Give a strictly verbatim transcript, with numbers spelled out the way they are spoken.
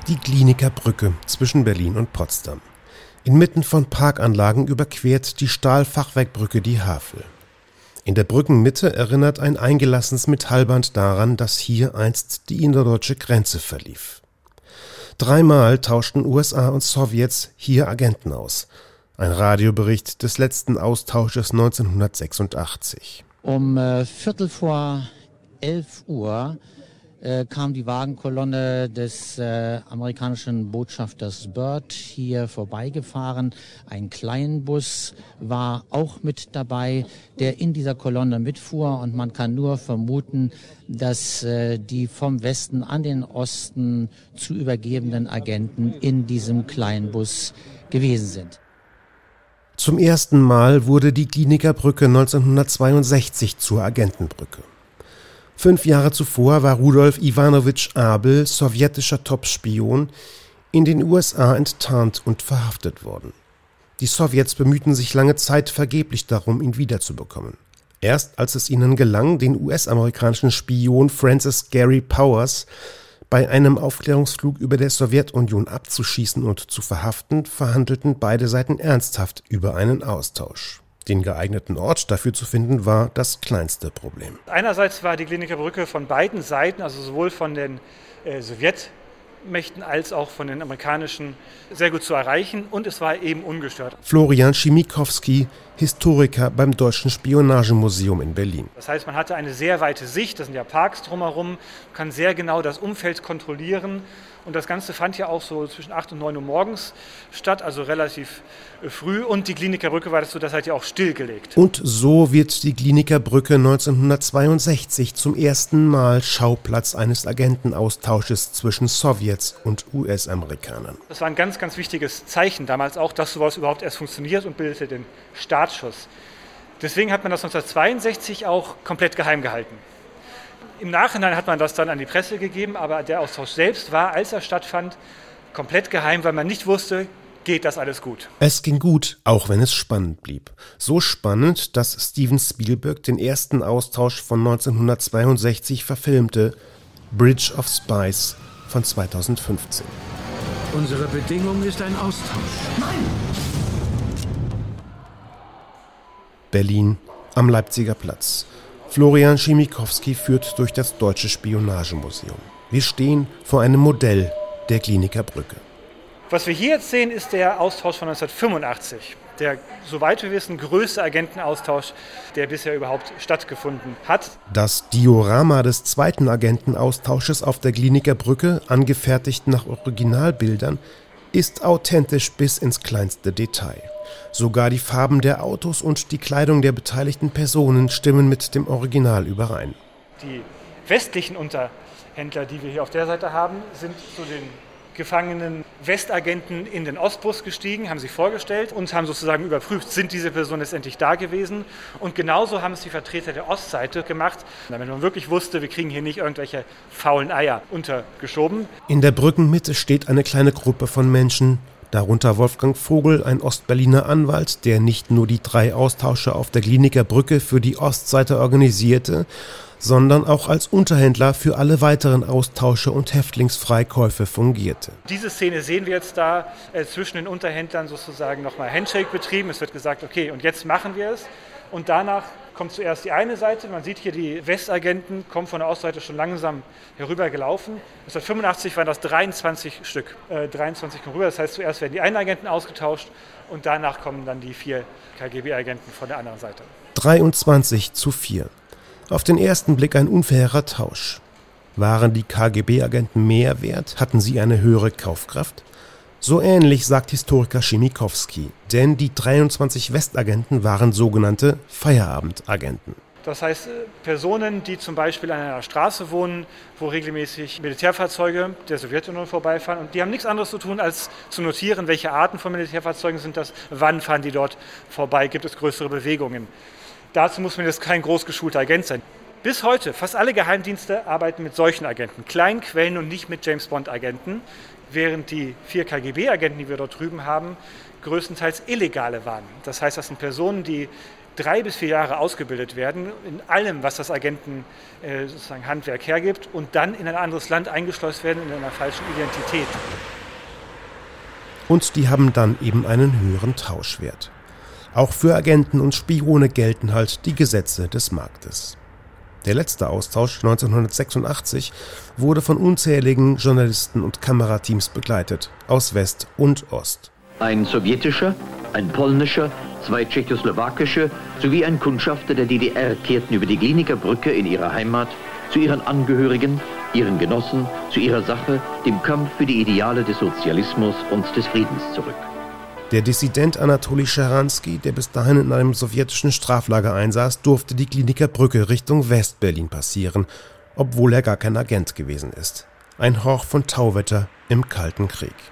Die Glienicker Brücke zwischen Berlin und Potsdam. Inmitten von Parkanlagen überquert die Stahlfachwerkbrücke die Havel. In der Brückenmitte erinnert ein eingelassenes Metallband daran, dass hier einst die innerdeutsche Grenze verlief. Dreimal tauschten U S A und Sowjets hier Agenten aus. Ein Radiobericht des letzten Austausches neunzehnhundertsechsundachtzig. Um äh, Viertel vor elf Uhr äh, kam die Wagenkolonne des äh, amerikanischen Botschafters Byrd hier vorbeigefahren. Ein Kleinbus war auch mit dabei, der in dieser Kolonne mitfuhr. Und man kann nur vermuten, dass äh, die vom Westen an den Osten zu übergebenden Agenten in diesem Kleinbus gewesen sind. Zum ersten Mal wurde die Glienicker Brücke neunzehnhundertzweiundsechzig zur Agentenbrücke. Fünf Jahre zuvor war Rudolf Iwanowitsch Abel, sowjetischer Topspion, in den U S A enttarnt und verhaftet worden. Die Sowjets bemühten sich lange Zeit vergeblich darum, ihn wiederzubekommen. Erst als es ihnen gelang, den U S-amerikanischen Spion Francis Gary Powers bei einem Aufklärungsflug über der Sowjetunion abzuschießen und zu verhaften, verhandelten beide Seiten ernsthaft über einen Austausch. Den geeigneten Ort dafür zu finden, war das kleinste Problem. Einerseits war die Glienicker Brücke von beiden Seiten, also sowohl von den äh, Sowjetmächten als auch von den amerikanischen, sehr gut zu erreichen, und es war eben ungestört. Florian Schimikowski, Historiker beim Deutschen Spionagemuseum in Berlin. Das heißt, man hatte eine sehr weite Sicht, das sind ja Parks drumherum, kann sehr genau das Umfeld kontrollieren. Und das Ganze fand ja auch so zwischen acht und neun Uhr morgens statt, also relativ früh. Und die Glienicker Brücke war das so, das hat ja auch stillgelegt. Und so wird die Glienicker Brücke neunzehnhundertzweiundsechzig zum ersten Mal Schauplatz eines Agentenaustausches zwischen Sowjets und U S-Amerikanern. Das war ein ganz, ganz wichtiges Zeichen damals auch, dass sowas überhaupt erst funktioniert und bildete den Startschuss. Deswegen hat man das neunzehnhundertzweiundsechzig auch komplett geheim gehalten. Im Nachhinein hat man das dann an die Presse gegeben, aber der Austausch selbst war, als er stattfand, komplett geheim, weil man nicht wusste, geht das alles gut. Es ging gut, auch wenn es spannend blieb. So spannend, dass Steven Spielberg den ersten Austausch von neunzehnhundertzweiundsechzig verfilmte, Bridge of Spies von zweitausendfünfzehn. Unsere Bedingung ist ein Austausch. Nein! Berlin am Leipziger Platz. Florian Schimikowski führt durch das Deutsche Spionagemuseum. Wir stehen vor einem Modell der Glienicker Brücke. Was wir hier jetzt sehen, ist der Austausch von neunzehnhundertfünfundachtzig. Der, soweit wir wissen, größte Agentenaustausch, der bisher überhaupt stattgefunden hat. Das Diorama des zweiten Agentenaustausches auf der Glienicker Brücke, angefertigt nach Originalbildern, ist authentisch bis ins kleinste Detail. Sogar die Farben der Autos und die Kleidung der beteiligten Personen stimmen mit dem Original überein. Die westlichen Unterhändler, die wir hier auf der Seite haben, sind zu den gefangenen Westagenten in den Ostbus gestiegen, haben sich vorgestellt und haben sozusagen überprüft, sind diese Personen letztendlich da gewesen. Und genauso haben es die Vertreter der Ostseite gemacht, damit man wirklich wusste, wir kriegen hier nicht irgendwelche faulen Eier untergeschoben. In der Brückenmitte steht eine kleine Gruppe von Menschen, darunter Wolfgang Vogel, ein Ostberliner Anwalt, der nicht nur die drei Austausche auf der Glienicker Brücke für die Ostseite organisierte, sondern auch als Unterhändler für alle weiteren Austausche und Häftlingsfreikäufe fungierte. Diese Szene sehen wir jetzt da äh, zwischen den Unterhändlern sozusagen nochmal Handshake betrieben. Es wird gesagt, okay, und jetzt machen wir es. Und danach kommt zuerst die eine Seite. Man sieht hier, die Westagenten kommen von der Ostseite schon langsam herübergelaufen. neunzehnhundertfünfundachtzig waren das dreiundzwanzig Stück. Äh, dreiundzwanzig kommen rüber. Das heißt, zuerst werden die einen Agenten ausgetauscht und danach kommen dann die vier K G B-Agenten von der anderen Seite. dreiundzwanzig zu vier. Auf den ersten Blick ein unfairer Tausch. Waren die K G B-Agenten mehr wert? Hatten sie eine höhere Kaufkraft? So ähnlich sagt Historiker Schimikowski, denn die dreiundzwanzig Westagenten waren sogenannte Feierabendagenten. Das heißt, Personen, die zum Beispiel an einer Straße wohnen, wo regelmäßig Militärfahrzeuge der Sowjetunion vorbeifahren, und die haben nichts anderes zu tun, als zu notieren, welche Arten von Militärfahrzeugen sind das, wann fahren die dort vorbei, gibt es größere Bewegungen. Dazu muss man jetzt kein groß geschulter Agent sein. Bis heute, fast alle Geheimdienste arbeiten mit solchen Agenten, kleinen Quellen und nicht mit James-Bond-Agenten, während die vier K G B-Agenten, die wir dort drüben haben, größtenteils Illegale waren. Das heißt, das sind Personen, die drei bis vier Jahre ausgebildet werden, in allem, was das Agenten äh, sozusagen Handwerk hergibt, und dann in ein anderes Land eingeschleust werden in einer falschen Identität. Und die haben dann eben einen höheren Tauschwert. Auch für Agenten und Spione gelten halt die Gesetze des Marktes. Der letzte Austausch neunzehnhundertsechsundachtzig wurde von unzähligen Journalisten und Kamerateams begleitet, aus West und Ost. Ein sowjetischer, ein polnischer, zwei tschechoslowakische sowie ein Kundschafter der D D R kehrten über die Glienicke Brücke in ihre Heimat, zu ihren Angehörigen, ihren Genossen, zu ihrer Sache, dem Kampf für die Ideale des Sozialismus und des Friedens zurück. Der Dissident Anatoli Scharansky, der bis dahin in einem sowjetischen Straflager einsaß, durfte die Glienicke Brücke Richtung West-Berlin passieren, obwohl er gar kein Agent gewesen ist. Ein Hauch von Tauwetter im Kalten Krieg.